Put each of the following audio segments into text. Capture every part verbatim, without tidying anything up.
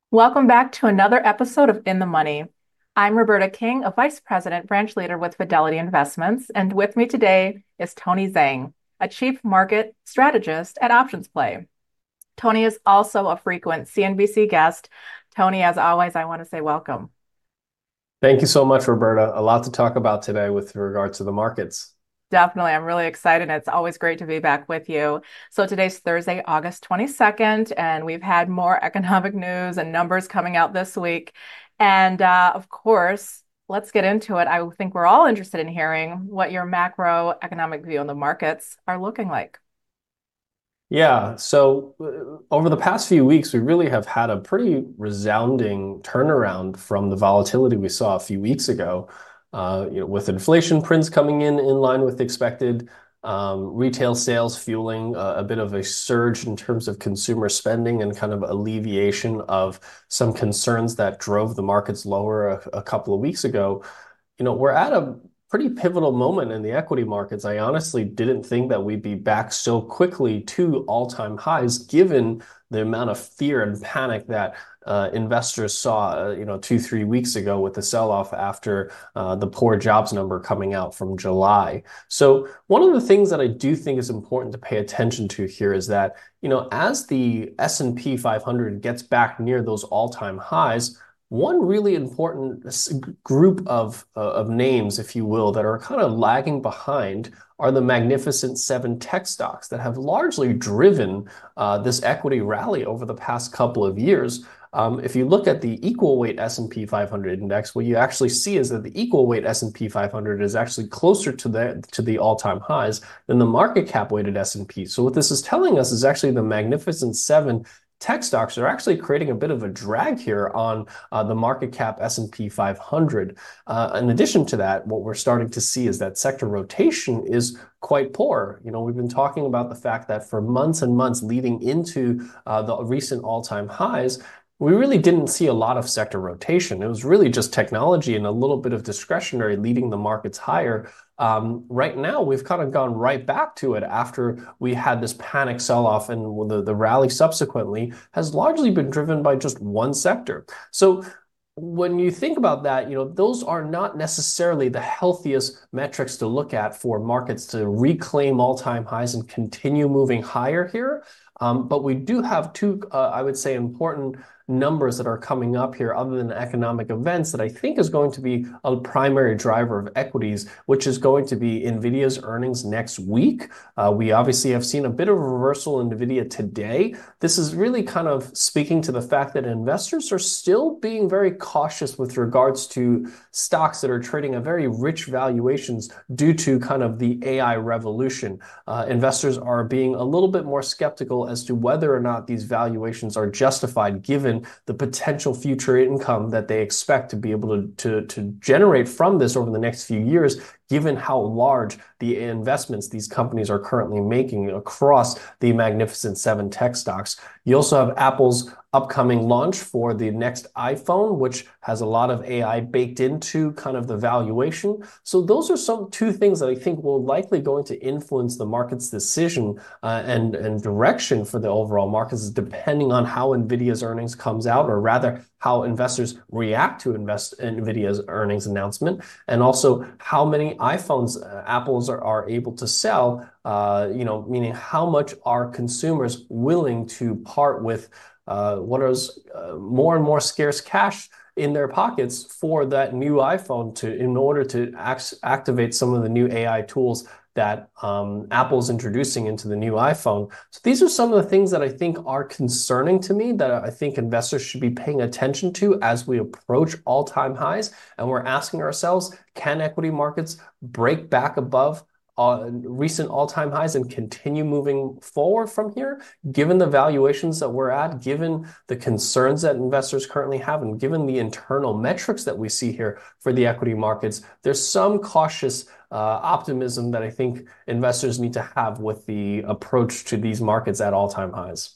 Welcome back to another episode of In the Money. I'm Roberta King, a Vice President, Branch Leader with Fidelity Investments, and with me today is Tony Zhang, a Chief Market Strategist at Options Play. Tony is also a frequent C N B C guest. Tony, as always, I want to say welcome. Thank you so much, Roberta. A lot to talk about today with regard to the markets. Definitely. I'm really excited. It's always great to be back with you. So today's Thursday, August twenty-second, and we've had more economic news and numbers coming out this week. And uh, of course, let's get into it. I think we're all interested in hearing what your macroeconomic view on the markets are looking like. Yeah, so uh, over the past few weeks, we really have had a pretty resounding turnaround from the volatility we saw a few weeks ago. Uh, you know, with inflation prints coming in in line with expected, um, retail sales fueling a, a bit of a surge in terms of consumer spending and kind of alleviation of some concerns that drove the markets lower a, a couple of weeks ago. You know, we're at a pretty pivotal moment in the equity markets. I honestly didn't think that we'd be back so quickly to all-time highs, given the amount of fear and panic that uh, investors saw, uh, you know, two, three weeks ago with the sell-off after uh, the poor jobs number coming out from July. So one of the things that I do think is important to pay attention to here is that, you know, as the S and P five hundred gets back near those all-time highs, one really important group of uh, of names, if you will, that are kind of lagging behind are the Magnificent Seven tech stocks that have largely driven uh, this equity rally over the past couple of years. Um, if you look at the equal weight S and P five hundred index, what you actually see is that the equal weight S and P five hundred is actually closer to the to the all-time highs than the market cap weighted S and P. So what this is telling us is actually the Magnificent Seven tech stocks are actually creating a bit of a drag here on uh, the market cap S and P five hundred. Uh, in addition to that, what we're starting to see is that sector rotation is quite poor. You know, we've been talking about the fact that for months and months leading into uh, the recent all-time highs, we really didn't see a lot of sector rotation. It was really just technology and a little bit of discretionary leading the markets higher. Um, right now, we've kind of gone right back to it after we had this panic sell-off, and the, the rally subsequently has largely been driven by just one sector. So when you think about that, you know, those are not necessarily the healthiest metrics to look at for markets to reclaim all-time highs and continue moving higher here. Um, but we do have two, uh, I would say, important numbers that are coming up here other than economic events that I think is going to be a primary driver of equities, which is going to be NVIDIA's earnings next week. Uh, we obviously have seen a bit of a reversal in NVIDIA today. This is really kind of speaking to the fact that investors are still being very cautious with regards to stocks that are trading at very rich valuations due to kind of the A I revolution. Uh, investors are being a little bit more skeptical as to whether or not these valuations are justified given the potential future income that they expect to be able to, to, to generate from this over the next few years, given how large the investments these companies are currently making across the Magnificent Seven tech stocks. You also have Apple's upcoming launch for the next iPhone, which has a lot of A I baked into kind of the valuation. So those are some two things that I think will likely going to influence the market's decision uh, and, and direction for the overall markets, depending on how NVIDIA's earnings comes out, or rather how investors react to invest NVIDIA's earnings announcement, and also how many iPhones uh, Apple's are, are able to sell, uh, you know, meaning how much are consumers willing to part with uh, what is uh, more and more scarce cash in their pockets for that new iPhone to in order to act activate some of the new A I tools that um, Apple's introducing into the new iPhone. So these are some of the things that I think are concerning to me that I think investors should be paying attention to as we approach all-time highs. And we're asking ourselves, can equity markets break back above uh, recent all-time highs and continue moving forward from here, given the valuations that we're at, given the concerns that investors currently have, and given the internal metrics that we see here for the equity markets? There's some cautious uh, optimism that I think investors need to have with the approach to these markets at all-time highs.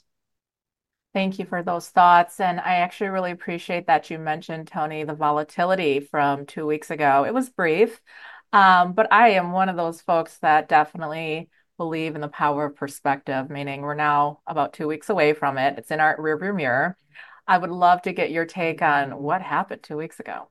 Thank you for those thoughts. And I actually really appreciate that you mentioned, Tony, the volatility from two weeks ago. It was brief, um, but I am one of those folks that definitely believe in the power of perspective, meaning we're now about two weeks away from it. It's in our rearview mirror. I would love to get your take on what happened two weeks ago.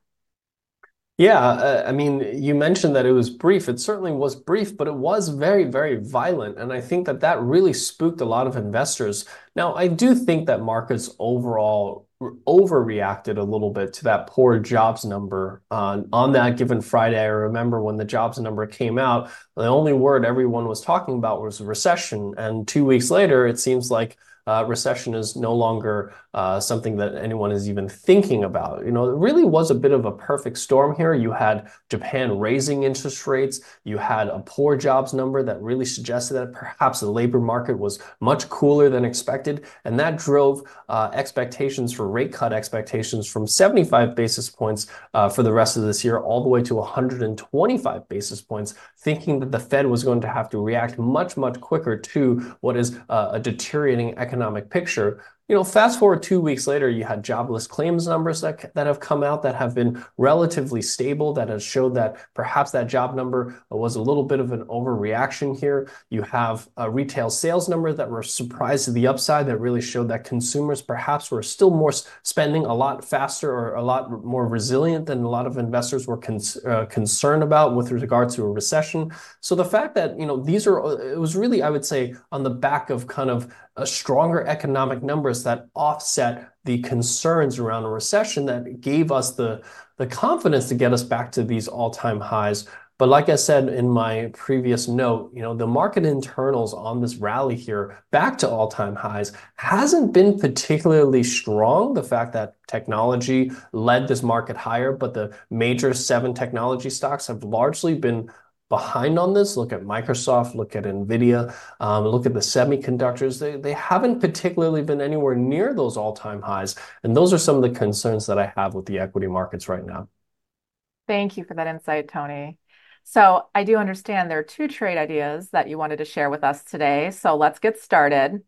Yeah, uh, I mean, you mentioned that it was brief. It certainly was brief, but it was very, very violent. And I think that that really spooked a lot of investors. Now, I do think that markets overall overreacted a little bit to that poor jobs number on, on that given Friday. I remember when the jobs number came out, the only word everyone was talking about was recession. And two weeks later, it seems like uh, recession is no longer uh, something that anyone is even thinking about. You know, it really was a bit of a perfect storm here. You had Japan raising interest rates. You had a poor jobs number that really suggested that perhaps the labor market was much cooler than expected. And that drove uh, expectations for rate cut expectations from seventy-five basis points uh, for the rest of this year all the way to one hundred twenty-five basis points, thinking that the Fed was going to have to react much, much quicker to what is uh, a deteriorating economic picture. You know, fast forward two weeks later, you had jobless claims numbers that, that have come out that have been relatively stable, that has showed that perhaps that job number was a little bit of an overreaction here. You have a retail sales number that were surprised to the upside that really showed that consumers perhaps were still more spending a lot faster or a lot more resilient than a lot of investors were con uh, concerned about with regard to a recession. So the fact that, you know, these are, it was really, I would say, on the back of kind of a stronger economic numbers that offset the concerns around a recession that gave us the, the confidence to get us back to these all-time highs. But like I said in my previous note, you know, the market internals on this rally here back to all-time highs hasn't been particularly strong. The fact that technology led this market higher, but the major seven technology stocks have largely been behind on this. Look at Microsoft, look at Nvidia, um, look at the semiconductors. They, they haven't particularly been anywhere near those all-time highs. And those are some of the concerns that I have with the equity markets right now. Thank you for that insight, Tony. So I do understand there are two trade ideas that you wanted to share with us today. So let's get started.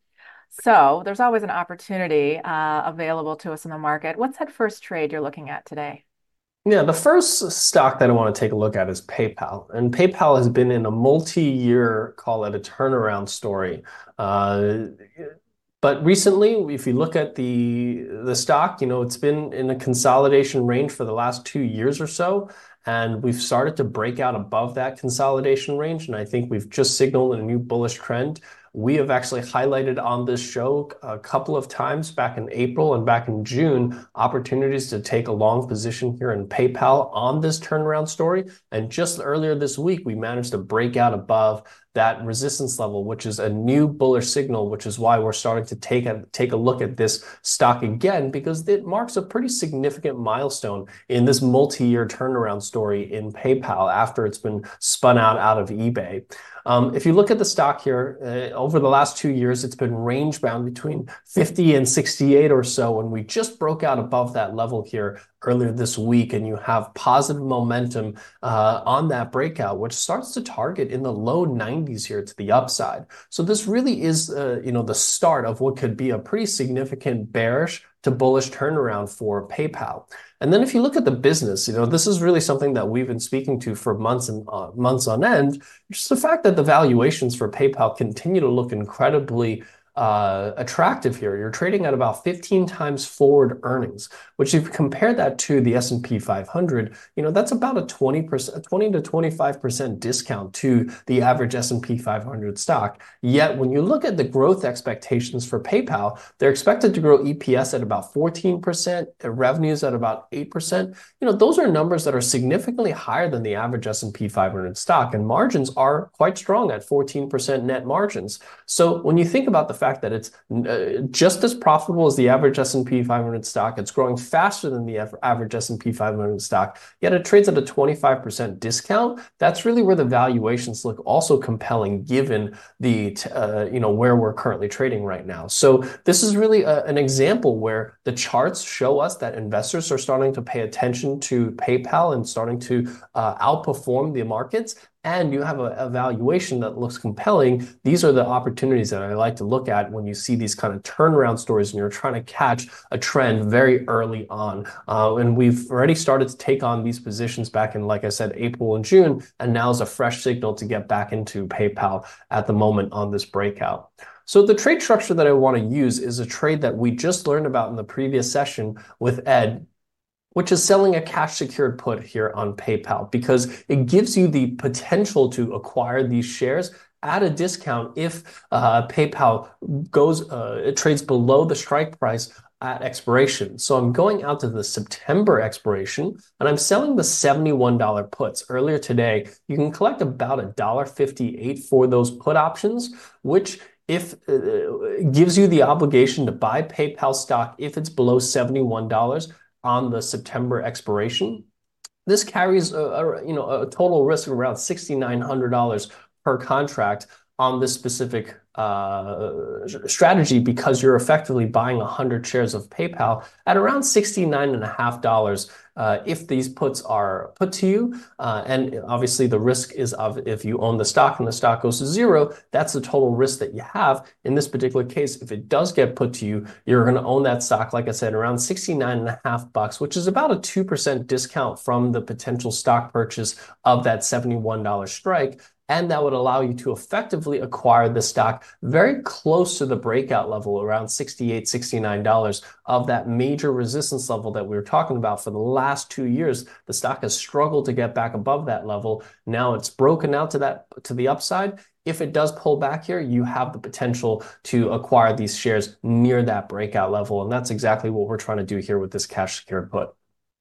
So there's always an opportunity uh, available to us in the market. What's that first trade you're looking at today? Yeah, the first stock that I want to take a look at is PayPal. And PayPal has been in a multi-year, call it a turnaround story. Uh, but recently, if you look at the the stock, you know, it's been in a consolidation range for the last two years or so. And we've started to break out above that consolidation range. And I think we've just signaled a new bullish trend. We have actually highlighted on this show a couple of times back in April and back in June, opportunities to take a long position here in PayPal on this turnaround story. And just earlier this week, we managed to break out above that resistance level, which is a new bullish signal, which is why we're starting to take a, take a look at this stock again, because it marks a pretty significant milestone in this multi-year turnaround story in PayPal after it's been spun out out of eBay. Um, if you look at the stock here, uh, over the last two years, it's been range bound between fifty and sixty-eight or so, and we just broke out above that level here earlier this week, and you have positive momentum uh, on that breakout, which starts to target in the low nineties here to the upside. So this really is, uh, you know, the start of what could be a pretty significant bearish to bullish turnaround for PayPal. And then if you look at the business, you know, this is really something that we've been speaking to for months and uh, months on end. Just the fact that the valuations for PayPal continue to look incredibly uh, attractive here. You're trading at about fifteen times forward earnings, which if you compare that to the S and P five hundred, you know, that's about a twenty percent, twenty to twenty-five percent discount to the average S and P five hundred stock. Yet when you look at the growth expectations for PayPal, they're expected to grow E P S at about fourteen percent, revenues at about eight percent. You know, those are numbers that are significantly higher than the average S and P five hundred stock, and margins are quite strong at fourteen percent net margins. So when you think about the fact that it's uh, just as profitable as the average S and P five hundred stock, it's growing faster than the average S and P five hundred stock, yet it trades at a twenty-five percent discount. That's really where the valuations look also compelling given the, uh, you know, where we're currently trading right now. So this is really a, an example where the charts show us that investors are starting to pay attention to PayPal and starting to uh, outperform the markets. And you have a, a valuation that looks compelling. These are the opportunities that I like to look at when you see these kind of turnaround stories and you're trying to catch a trend very early on. Uh, and we've already started to take on these positions back in, like I said, April and June, and now is a fresh signal to get back into PayPal at the moment on this breakout. So the trade structure that I want to use is a trade that we just learned about in the previous session with Ed, which is selling a cash secured put here on PayPal because it gives you the potential to acquire these shares at a discount if uh, PayPal goes, uh, it trades below the strike price at expiration. So I'm going out to the September expiration and I'm selling the seventy-one dollar puts. Earlier today, you can collect about a dollar fifty-eight for those put options, which if uh, gives you the obligation to buy PayPal stock if it's below seventy-one dollars on the September expiration. This carries a, a you know a total risk of around six thousand nine hundred dollars per contract on this specific uh, strategy because you're effectively buying one hundred shares of PayPal at around sixty-nine and a half dollars uh, if these puts are put to you. Uh, and obviously the risk is of if you own the stock and the stock goes to zero, that's the total risk that you have. In this particular case, if it does get put to you, you're going to own that stock, like I said, around sixty-nine and a half bucks, which is about a two percent discount from the potential stock purchase of that seventy-one dollar strike. And that would allow you to effectively acquire the stock very close to the breakout level, around sixty-eight, sixty-nine dollars of that major resistance level that we were talking about for the last two years. The stock has struggled to get back above that level. Now it's broken out to that to the upside. If it does pull back here, you have the potential to acquire these shares near that breakout level. And that's exactly what we're trying to do here with this cash secured put.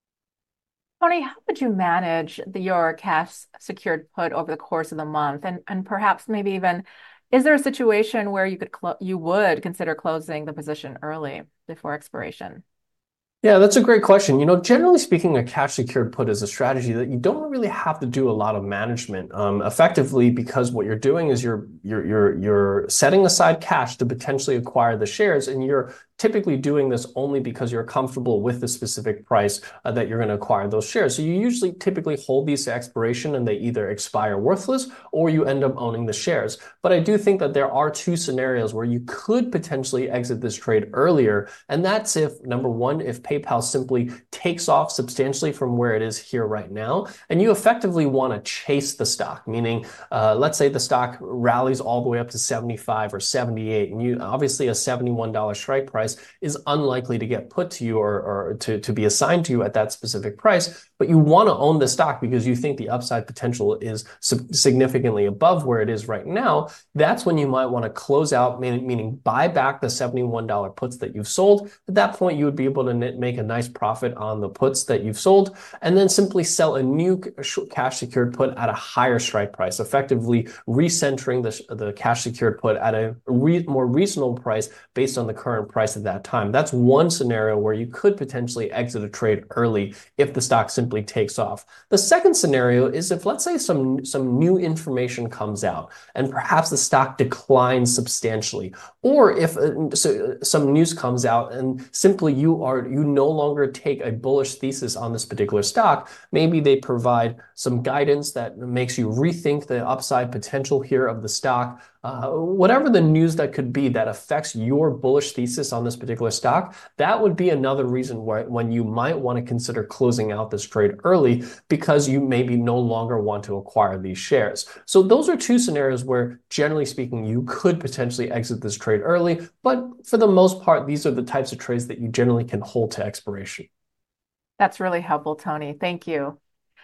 Tony, how would you manage the, your cash secured put over the course of the month? And and perhaps maybe even, is there a situation where you could you would consider closing the position early before expiration? Yeah, that's a great question. You know, generally speaking, a cash secured put is a strategy that you don't really have to do a lot of management, um, effectively, because what you're doing is you're you're you're you're setting aside cash to potentially acquire the shares, and you're typically doing this only because you're comfortable with the specific price uh, that you're going to acquire those shares. So you usually typically hold these to expiration and they either expire worthless or you end up owning the shares. But I do think that there are two scenarios where you could potentially exit this trade earlier. And that's if, number one, if PayPal simply takes off substantially from where it is here right now, and you effectively want to chase the stock, meaning uh, let's say the stock rallies all the way up to seventy-five or seventy-eight, and you obviously a seventy-one dollar strike price is unlikely to get put to you or, or to, to be assigned to you at that specific price, but you want to own the stock because you think the upside potential is significantly above where it is right now. That's when you might want to close out, meaning, meaning buy back the seventy-one dollar puts that you've sold. At that point, you would be able to make a nice profit on the puts that you've sold, and then simply sell a new cash secured put at a higher strike price, effectively recentering the, the cash secured put at a re more reasonable price based on the current price at that time. That's one scenario where you could potentially exit a trade early if the stock simply takes off. The second scenario is if, let's say, some, some new information comes out and perhaps the stock declines substantially, or if uh, so, some news comes out and simply you are you no longer take a bullish thesis on this particular stock. Maybe they provide some guidance that makes you rethink the upside potential here of the stock. Uh, whatever the news that could be that affects your bullish thesis on this particular stock, that would be another reason why when you might want to consider closing out this trade early because you maybe no longer want to acquire these shares. So those are two scenarios where, generally speaking, you could potentially exit this trade early, but for the most part, these are the types of trades that you generally can hold to expiration. That's really helpful, Tony. Thank you.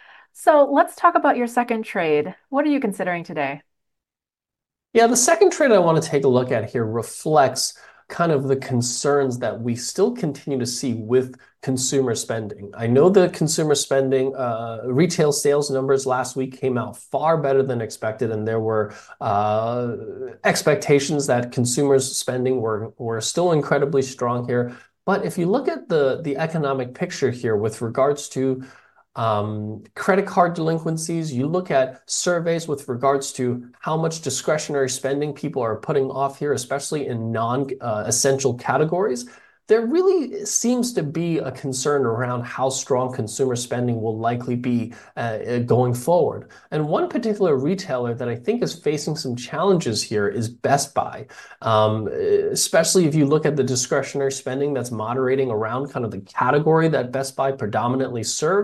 So let's talk about your second trade. What are you considering today? Yeah, the second trade I want to take a look at here reflects kind of the concerns that we still continue to see with consumer spending. I know the consumer spending, uh, retail sales numbers last week came out far better than expected, and there were uh, expectations that consumers' spending were, were still incredibly strong here. But if you look at the, the economic picture here with regards to Um, credit card delinquencies, you look at surveys with regards to how much discretionary spending people are putting off here, especially in non-essential uh, categories. There really seems to be a concern around how strong consumer spending will likely be uh, going forward. And one particular retailer that I think is facing some challenges here is Best Buy, um, especially if you look at the discretionary spending that's moderating around kind of the category that Best Buy predominantly serves.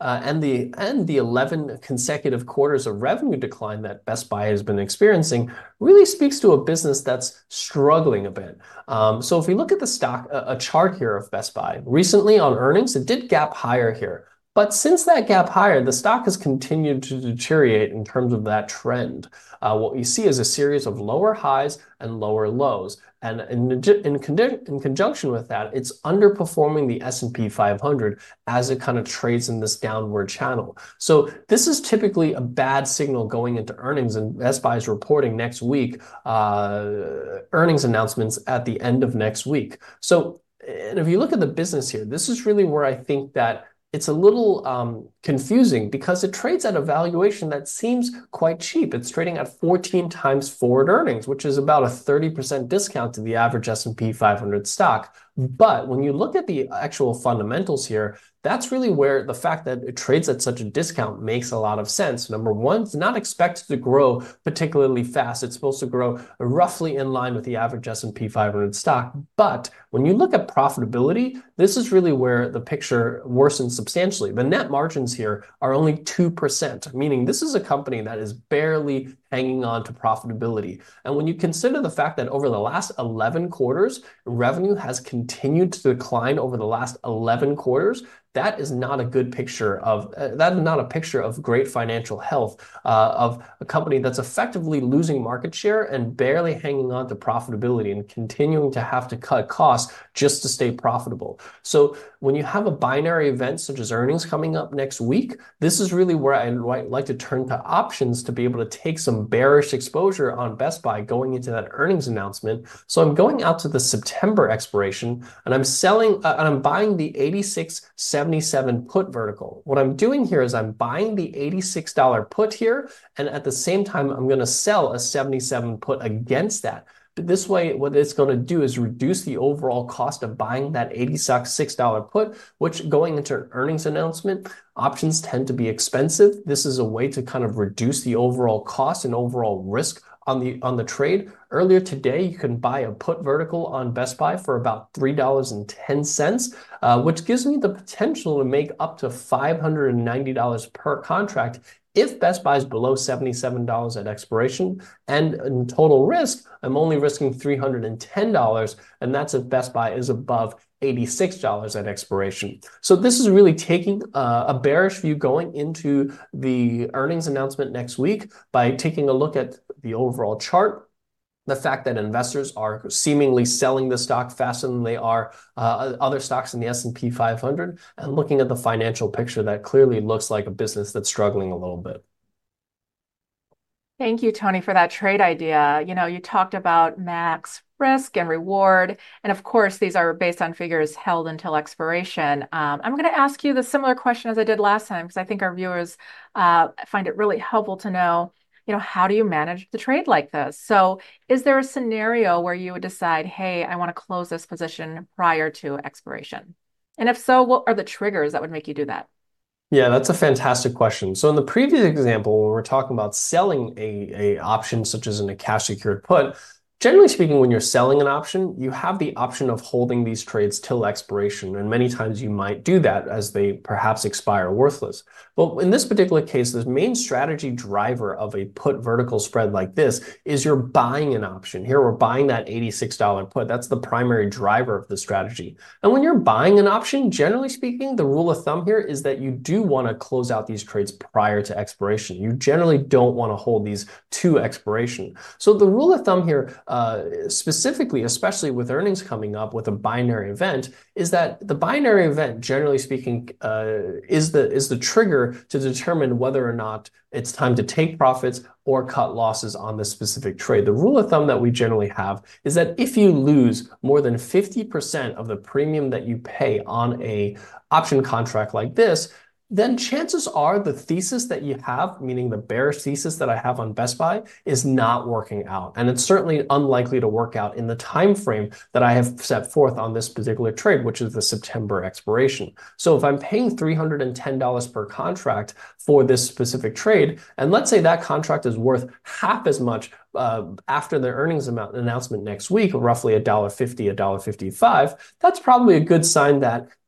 uh, and the and the eleven consecutive quarters of revenue decline that Best Buy has been experiencing really speaks to a business that's struggling a bit. Um, so if we look at the stock, a, a chart here of Best Buy, recently on earnings, it did gap higher here. But since that gap higher, the stock has continued to deteriorate in terms of that trend. Uh, what you see is a series of lower highs and lower lows. And in, in, in conjunction with that, it's underperforming the S and P five hundred as it kind of trades in this downward channel. So this is typically a bad signal going into earnings, and Best Buy is reporting next week, uh, earnings announcements at the end of next week. So, and if you look at the business here, this is really where I think that it's a little um, confusing because it trades at a valuation that seems quite cheap. It's trading at fourteen times forward earnings, which is about a thirty percent discount to the average S and P five hundred stock. But when you look at the actual fundamentals here, that's really where the fact that it trades at such a discount makes a lot of sense. Number one, it's not expected to grow particularly fast. It's supposed to grow roughly in line with the average S and P five hundred stock. But when you look at profitability, this is really where the picture worsens substantially. The net margins here are only two percent, meaning this is a company that is barely hanging on to profitability. And when you consider the fact that over the last eleven quarters, revenue has continued to decline over the last eleven quarters, that is not a good picture of, uh, that is not a picture of great financial health, uh, of a company that's effectively losing market share and barely hanging on to profitability and continuing to have to cut costs just to stay profitable. So when you have a binary event such as earnings coming up next week, this is really where I'd like to turn to options to be able to take some bearish exposure on Best Buy going into that earnings announcement. So I'm going out to the September expiration and I'm selling, uh, and I'm buying the eighty-six seventy-seven put vertical. What I'm doing here is I'm buying the eighty-six dollar put here, and at the same time, I'm going to sell a seventy-seven put against that. But this way, what it's going to do is reduce the overall cost of buying that eighty-six dollar put, which going into an earnings announcement, options tend to be expensive. This is a way to kind of reduce the overall cost and overall risk on the on the trade. Earlier today, you can buy a put vertical on Best Buy for about three dollars and ten cents, uh, which gives me the potential to make up to five hundred ninety dollars per contract if Best Buy is below seventy-seven dollars at expiration. And in total risk, I'm only risking three hundred ten dollars, and that's if Best Buy is above eighty-six dollars at expiration. So this is really taking uh, a bearish view going into the earnings announcement next week by taking a look at the overall chart, the fact that investors are seemingly selling the stock faster than they are uh, other stocks in the S and P five hundred, and looking at the financial picture that clearly looks like a business that's struggling a little bit. Thank you, Tony, for that trade idea. You know, you talked about max risk and reward. And of course, these are based on figures held until expiration. Um, I'm going to ask you the similar question as I did last time, because I think our viewers uh, find it really helpful to know, you know, how do you manage the trade like this? So is there a scenario where you would decide, hey, I want to close this position prior to expiration? And if so, what are the triggers that would make you do that? Yeah, that's a fantastic question. So in the previous example, when we're talking about selling a, a option such as in a cash secured put, generally speaking, when you're selling an option, you have the option of holding these trades till expiration. And many times you might do that as they perhaps expire worthless. But in this particular case, the main strategy driver of a put vertical spread like this is you're buying an option. Here we're buying that eighty-six dollar put. That's the primary driver of the strategy. And when you're buying an option, generally speaking, the rule of thumb here is that you do want to close out these trades prior to expiration. You generally don't want to hold these to expiration. So the rule of thumb here, Uh, specifically, especially with earnings coming up with a binary event, is that the binary event, generally speaking, uh, is the is the trigger to determine whether or not it's time to take profits or cut losses on this specific trade. The rule of thumb that we generally have is that if you lose more than fifty percent of the premium that you pay on a option contract like this, then chances are the thesis that you have, meaning the bearish thesis that I have on Best Buy, is not working out. And it's certainly unlikely to work out in the time frame that I have set forth on this particular trade, which is the September expiration. So if I'm paying three hundred ten dollars per contract for this specific trade, and let's say that contract is worth half as much uh, after the earnings amount announcement next week, roughly one dollar fifty, one dollar fifty-five, that's probably a good sign that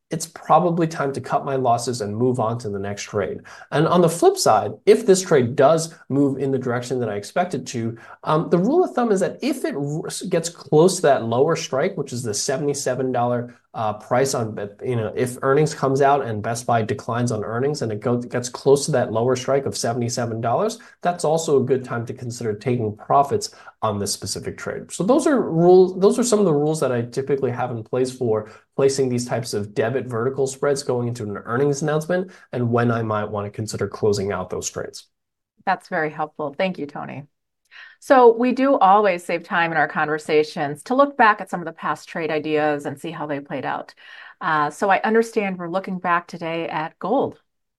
it's probably time to cut my losses and move on to the next trade. And on the flip side, if this trade does move in the direction that I expect it to, um, the rule of thumb is that if it gets close to that lower strike, which is the seventy-seven dollars uh, price on, you know, if earnings comes out and Best Buy declines on earnings and it goes, gets close to that lower strike of seventy-seven dollars, that's also a good time to consider taking profits on this specific trade. So those are rules, those are some of the rules that I typically have in place for placing these types of debit vertical spreads going into an earnings announcement and when I might want to consider closing out those trades. That's very helpful. Thank you, Tony. So we do always save time in our conversations to look back at some of the past trade ideas and see how they played out. Uh, so I understand we're looking back today at gold.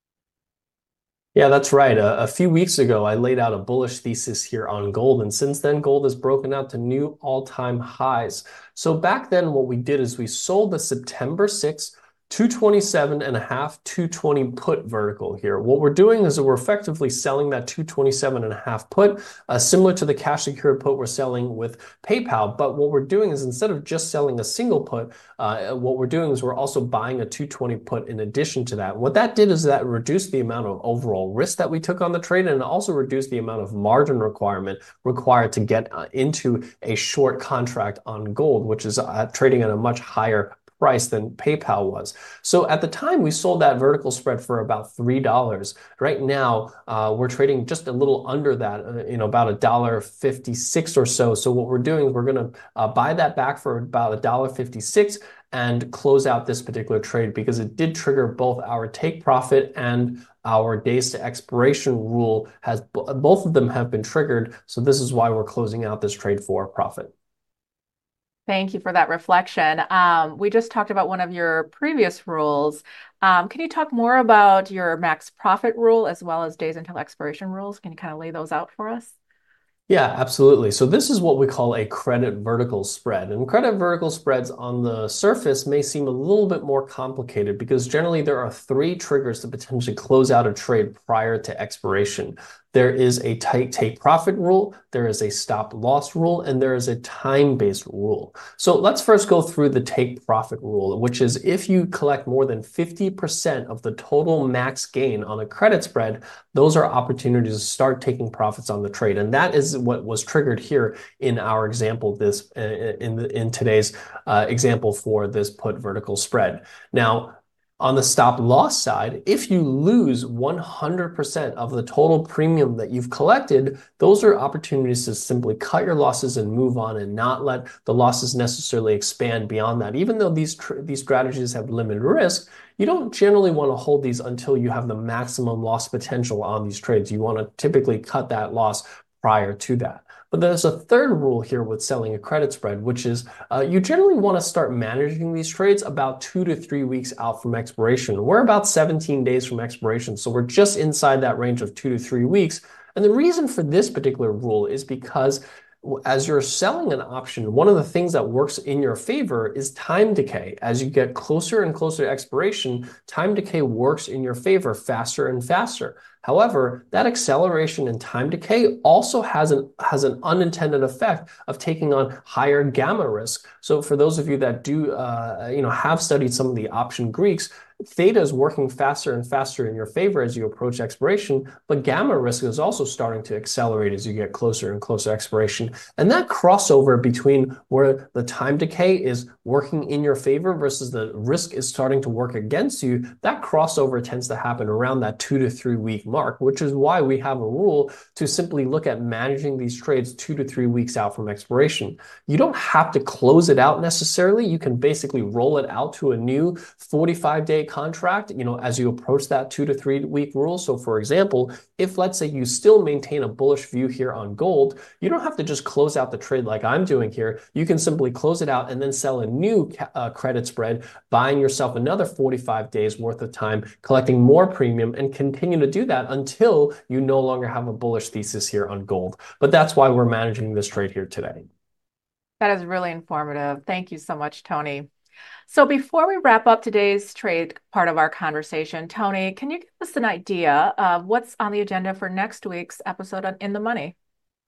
Yeah, that's right. A, a few weeks ago, I laid out a bullish thesis here on gold, and since then, gold has broken out to new all-time highs. So back then, what we did is we sold the September sixth two twenty-seven and a half, two twenty put vertical here. What we're doing is that we're effectively selling that two twenty-seven and a half put, uh, similar to the cash secured put we're selling with PayPal. But what we're doing is instead of just selling a single put, uh, what we're doing is we're also buying a two twenty put in addition to that. What that did is that reduced the amount of overall risk that we took on the trade, and it also reduced the amount of margin requirement required to get uh, into a short contract on gold, which is uh, trading at a much higher price than PayPal was. So at the time, we sold that vertical spread for about three dollars. Right now, uh, we're trading just a little under that, uh, you know, about a dollar fifty-six or so. So what we're doing is we're going to uh, buy that back for about a dollar fifty-six and close out this particular trade because it did trigger both our take profit and our days to expiration rule. Has both of them have been triggered. So this is why we're closing out this trade for a profit. Thank you for that reflection. Um, we just talked about one of your previous rules. Um, can you talk more about your max profit rule as well as days until expiration rules? Can you kind of lay those out for us? Yeah, absolutely. So this is what we call a credit vertical spread. And credit vertical spreads on the surface may seem a little bit more complicated because generally there are three triggers to potentially close out a trade prior to expiration. There is a tight take profit rule, there is a stop loss rule, and there is a time-based rule. So let's first go through the take profit rule, which is if you collect more than fifty percent of the total max gain on a credit spread, those are opportunities to start taking profits on the trade. And that is what was triggered here in our example, this in, the, in today's uh, example for this put vertical spread. Now, on the stop loss side, if you lose one hundred percent of the total premium that you've collected, those are opportunities to simply cut your losses and move on and not let the losses necessarily expand beyond that. Even though these, these strategies have limited risk, you don't generally want to hold these until you have the maximum loss potential on these trades. You want to typically cut that loss prior to that. But there's a third rule here with selling a credit spread, which is uh, you generally want to start managing these trades about two to three weeks out from expiration. We're about seventeen days from expiration, so we're just inside that range of two to three weeks. And the reason for this particular rule is because as you're selling an option, one of the things that works in your favor is time decay. As you get closer and closer to expiration, time decay works in your favor faster and faster. However, that acceleration in time decay also has an, has an unintended effect of taking on higher gamma risk. So for those of you that do, uh, you know, have studied some of the option Greeks, theta is working faster and faster in your favor as you approach expiration, but gamma risk is also starting to accelerate as you get closer and closer to expiration. And that crossover between where the time decay is working in your favor versus the risk is starting to work against you, that crossover tends to happen around that two to three week mark, which is why we have a rule to simply look at managing these trades two to three weeks out from expiration. You don't have to close it out necessarily. You can basically roll it out to a new forty-five day contract, you know, as you approach that two to three week rule. So for example, if let's say you still maintain a bullish view here on gold, you don't have to just close out the trade like I'm doing here. You can simply close it out and then sell a new uh, credit spread, buying yourself another forty-five days worth of time, collecting more premium and continue to do that until you no longer have a bullish thesis here on gold. But that's why we're managing this trade here today. That is really informative. Thank you so much, Tony. So before we wrap up today's trade part of our conversation, Tony, can you give us an idea of what's on the agenda for next week's episode on In the Money?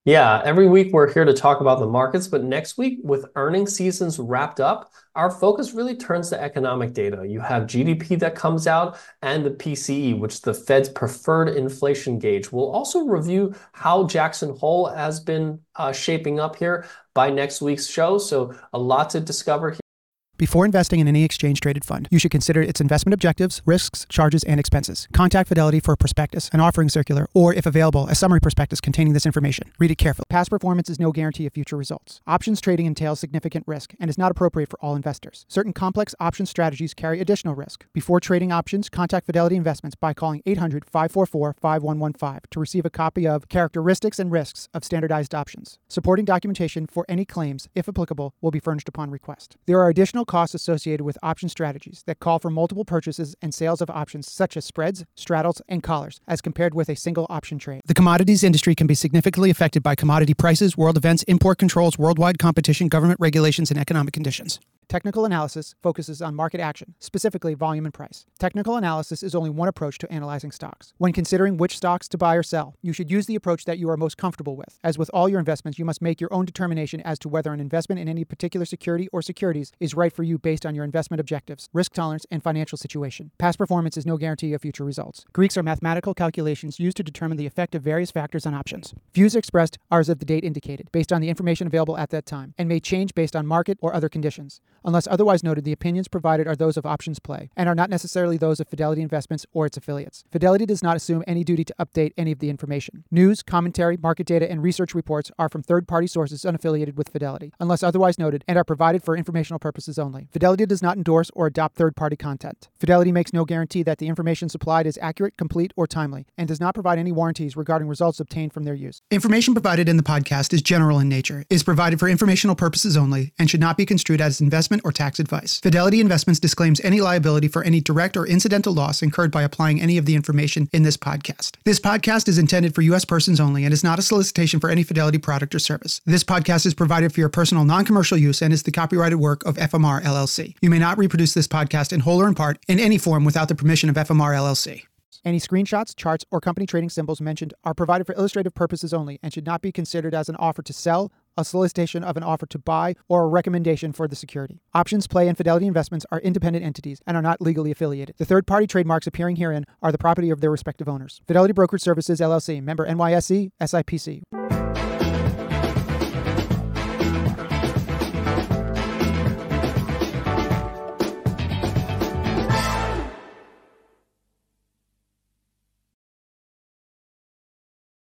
Yeah, every week we're here to talk about the markets, but next week, with earnings seasons wrapped up, our focus really turns to economic data. You have G D P that comes out and the P C E, which is the Fed's preferred inflation gauge. We'll also review how Jackson Hole has been uh, shaping up here by next week's show. So a lot to discover here. Before investing in any exchange-traded fund, you should consider its investment objectives, risks, charges, and expenses. Contact Fidelity for a prospectus, an offering circular, or, if available, a summary prospectus containing this information. Read it carefully. Past performance is no guarantee of future results. Options trading entails significant risk and is not appropriate for all investors. Certain complex option strategies carry additional risk. Before trading options, contact Fidelity Investments by calling eight hundred, five four four, five one one five to receive a copy of Characteristics and Risks of Standardized Options. Supporting documentation for any claims, if applicable, will be furnished upon request. There are additional costs associated with option strategies that call for multiple purchases and sales of options such as spreads, straddles, and collars as compared with a single option trade. The commodities industry can be significantly affected by commodity prices, world events, import controls, worldwide competition, government regulations, and economic conditions. Technical analysis focuses on market action, specifically volume and price. Technical analysis is only one approach to analyzing stocks. When considering which stocks to buy or sell, you should use the approach that you are most comfortable with. As with all your investments, you must make your own determination as to whether an investment in any particular security or securities is right for you based on your investment objectives, risk tolerance, and financial situation. Past performance is no guarantee of future results. Greeks are mathematical calculations used to determine the effect of various factors on options. Views expressed are as of the date indicated, based on the information available at that time, and may change based on market or other conditions. Unless otherwise noted, the opinions provided are those of Options Play and are not necessarily those of Fidelity Investments or its affiliates. Fidelity does not assume any duty to update any of the information. News, commentary, market data, and research reports are from third-party sources unaffiliated with Fidelity, unless otherwise noted, and are provided for informational purposes only. Fidelity does not endorse or adopt third-party content. Fidelity makes no guarantee that the information supplied is accurate, complete, or timely, and does not provide any warranties regarding results obtained from their use. Information provided in the podcast is general in nature, is provided for informational purposes only, and should not be construed as investment or tax advice. Fidelity Investments disclaims any liability for any direct or incidental loss incurred by applying any of the information in this podcast. This podcast is intended for U S persons only and is not a solicitation for any Fidelity product or service. This podcast is provided for your personal non-commercial use and is the copyrighted work of F M R L L C. You may not reproduce this podcast in whole or in part in any form without the permission of F M R L L C. Any screenshots, charts, or company trading symbols mentioned are provided for illustrative purposes only and should not be considered as an offer to sell, a solicitation of an offer to buy, or a recommendation for the security. Options Play and Fidelity Investments are independent entities and are not legally affiliated. The third-party trademarks appearing herein are the property of their respective owners. Fidelity Brokerage Services, L L C, member N Y S E, S I P C.